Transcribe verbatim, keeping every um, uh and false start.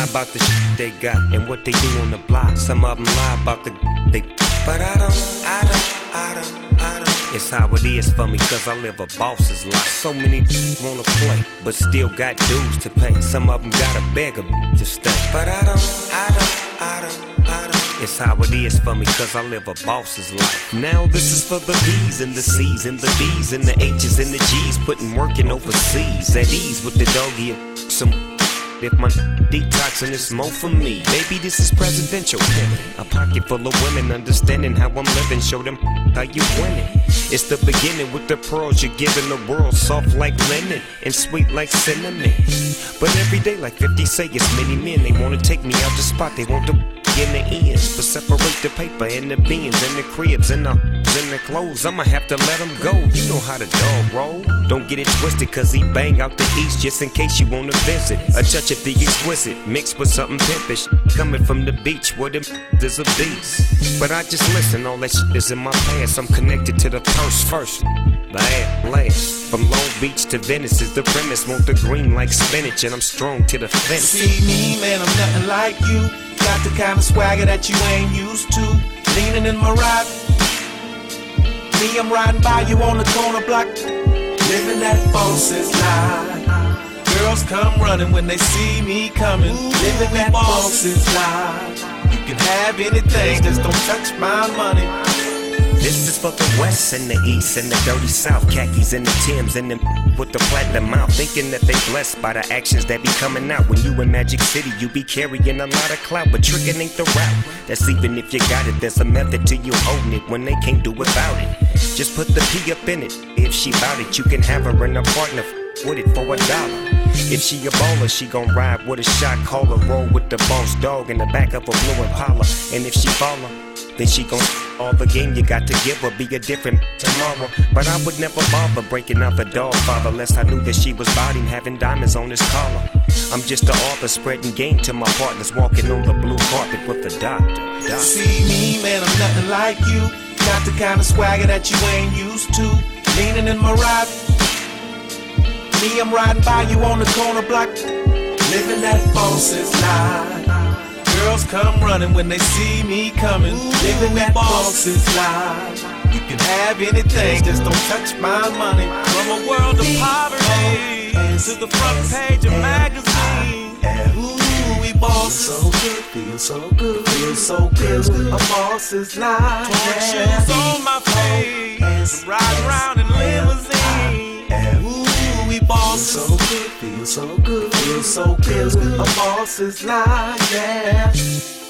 lie about the shit they got and what they do on the block. Some of them lie about the they. But I don't, I don't, I don't, I don't. It's how it is for me, cause I live a boss's life. So many wanna play, but still got dues to pay. Some of them gotta beg a to stay. But I don't, I don't, I don't, I don't. It's how it is for me, cause I live a boss's life. Now this is for the B's and the C's and the B's and the H's and the G's, putting working overseas at ease with the doggy and some. If my detoxing is more for me, baby, this is presidential. A pocket full of women understanding how I'm living. Show them how you winning. It's the beginning with the pearls you're giving the world, soft like linen and sweet like cinnamon. But every day, like fifty say, it's many men. They wanna take me out the spot. They want to in the ends, but separate the paper and the beans and the cribs and the and the clothes. I'ma have to let him go. You know how the dog roll. Don't get it twisted, cause he bang out the east just in case you wanna visit. A touch of the exquisite mixed with something pimpish, coming from the beach where the there's a beast. But I just listen, all that shit is in my past. I'm connected to the purse first. Last, last. From Long Beach to Venice is the premise. Want the green like spinach, and I'm strong to the fence. See me, man, I'm nothing like you. Got the kind of swagger that you ain't used to. Leaning in my ride. Me, I'm riding by you on the corner block. Living that boss's life. Girls come running when they see me coming. Living that boss's life. You can have anything, just don't touch my money. This is for the west and the east and the dirty south. Khakis and the Timbs and them with the platinum mouth. Thinking that they blessed by the actions that be coming out. When you in Magic City, you be carrying a lot of clout. But tricking ain't the route. That's even if you got it. There's a method to you holding it when they can't do without it. Just put the P up in it. If she bout it, you can have her and a partner with it for a dollar. If she a baller, she gon' ride with a shot caller. Roll with the boss dog in the back of a blue Impala. And if she baller, then she gon' all the game you got to give her, be a different tomorrow. But I would never bother breaking out the dog father, unless I knew that she was about him having diamonds on his collar. I'm just the author spreading game to my partners, walking on the blue carpet with the doctor. doctor. See me, man, I'm nothing like you. Got the kind of swagger that you ain't used to. Leaning in my ride. Me, I'm riding by you on the corner block. Living that boss's life. Girls come running when they see me coming. Living that boss's life. You can have anything, just don't touch my money. From a world of poverty to the front page of magazine. Ooh, we boss. So good, feel so good, feel so good. A boss's life. Torn shoes on my face, riding around in limousine. Ooh, we boss. So good, feel so good, feel so good. A boss's life, yeah.